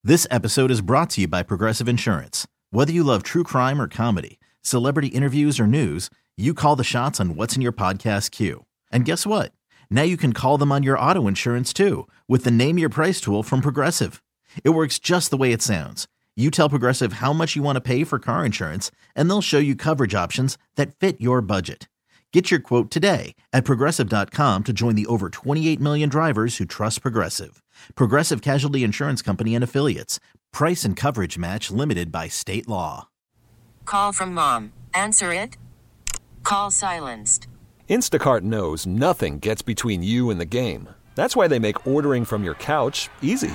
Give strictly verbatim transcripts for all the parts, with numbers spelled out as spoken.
This episode is brought to you by Progressive Insurance. Whether you love true crime or comedy, celebrity interviews or news, you call the shots on what's in your podcast queue. And guess what? Now you can call them on your auto insurance too with the Name Your Price tool from Progressive. It works just the way it sounds. You tell Progressive how much you want to pay for car insurance, and they'll show you coverage options that fit your budget. Get your quote today at Progressive dot com to join the over twenty-eight million drivers who trust Progressive. Progressive Casualty Insurance Company and Affiliates. Price and coverage match limited by state law. Call from mom. Answer it. Call silenced. Instacart knows nothing gets between you and the game. That's why they make ordering from your couch easy.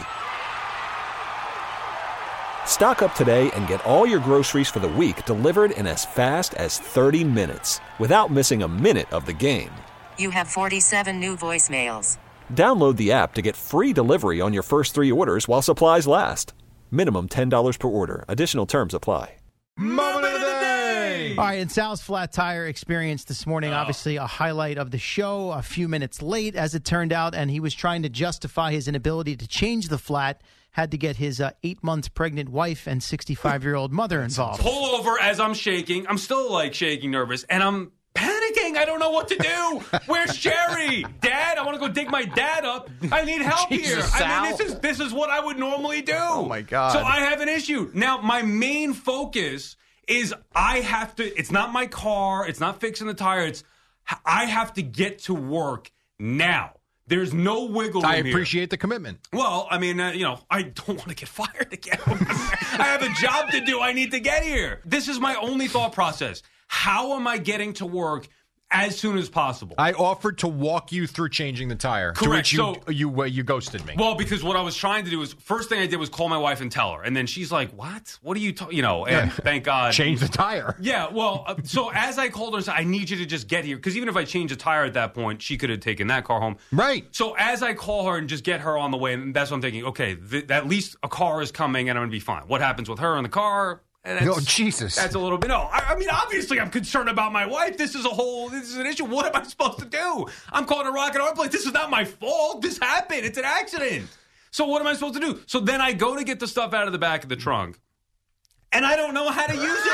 Stock up today and get all your groceries for the week delivered in as fast as thirty minutes without missing a minute of the game. You have forty-seven new voicemails. Download the app to get free delivery on your first three orders while supplies last. Minimum ten dollars per order. Additional terms apply. Moment of the day! All right, and Sal's Flat Tire experience this morning, oh. obviously a highlight of the show, a few minutes late, as it turned out, and he was trying to justify his inability to change the flat, had to get his uh, eight months pregnant wife and sixty-five-year-old mother involved. Pull over as I'm shaking. I'm still, like, shaking nervous, and I'm panicking. I don't know what to do. Where's Jerry? Dad, I want to go dig my dad up. I need help Jesus, here. Sal. I mean, this is this is what I would normally do. Oh, my God. So I have an issue. Now, my main focus is I have to, it's not my car, it's not fixing the tire, it's I have to get to work now. There's no wiggle room I here. appreciate the commitment. Well, I mean, uh, you know, I don't want to get fired again. I have a job to do. I need to get here. This is my only thought process. How am I getting to work as soon as possible? I offered to walk you through changing the tire. Correct. To which you, So, you, uh, you ghosted me. Well, because what I was trying to do was, first thing I did was call my wife and tell her. And then she's like, what? What are you talking, you know, and thank God. Change the tire. Yeah, well, uh, so as I called her and said, I need you to just get here. Because even if I change a tire at that point, she could have taken that car home. Right. So as I call her and just get her on the way, and that's what I'm thinking, okay, th- at least a car is coming and I'm going to be fine. What happens with her in the car? And Oh, Jesus. That's a little bit. No, I, I mean, obviously, I'm concerned about my wife. This is a whole, this is an issue. What am I supposed to do? I'm calling a rocket hard place. This is not my fault. This happened. It's an accident. So what am I supposed to do? So then I go to get the stuff out of the back of the trunk, and I don't know how to use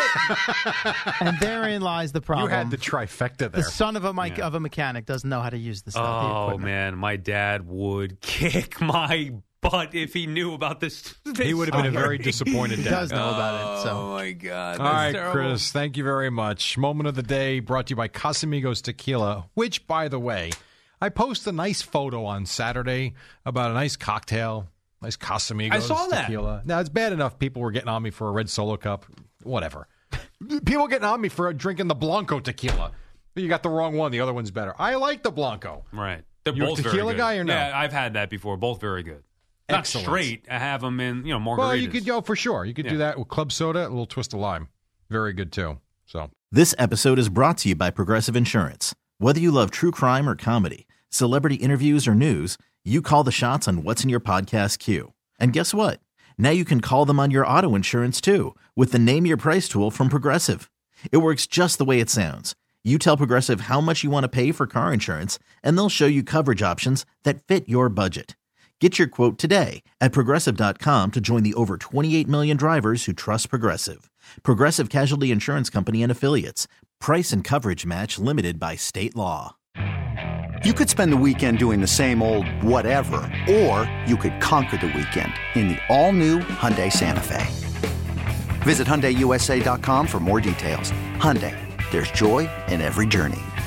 it. And therein lies the problem. You had the trifecta there. The son of a, mic- Yeah. of a mechanic doesn't know how to use the stuff. the Oh, equipment. man. My dad would kick my butt if he knew about this. this He would have been a story. very disappointed He dad. does know about it. So. Oh, my God. All That's right, terrible. Chris, thank you very much. Moment of the day brought to you by Casamigos Tequila, which, by the way, I posted a nice photo on Saturday about a nice cocktail, nice Casamigos I saw that. Tequila. Now, it's bad enough people were getting on me for a red Solo cup. Whatever. People getting on me for drinking the Blanco tequila. You got the wrong one. The other one's better. I like the Blanco. Right. They're You a both very tequila good. guy or no? Yeah, I've had that before. Both very good. Not Excellent. straight. I have them in, you know, margaritas. Well, you could go for sure. You could Yeah. do that with club soda, a little twist of lime. Very good, too. So This episode is brought to you by Progressive Insurance. Whether you love true crime or comedy, celebrity interviews or news, you call the shots on what's in your podcast queue. And guess what? Now you can call them on your auto insurance too with the Name Your Price tool from Progressive. It works just the way it sounds. You tell Progressive how much you want to pay for car insurance, and they'll show you coverage options that fit your budget. Get your quote today at Progressive dot com to join the over twenty-eight million drivers who trust Progressive. Progressive Casualty Insurance Company and Affiliates. Price and coverage match limited by state law. You could spend the weekend doing the same old whatever, or you could conquer the weekend in the all-new Hyundai Santa Fe. Visit Hyundai U S A dot com for more details. Hyundai, there's joy in every journey.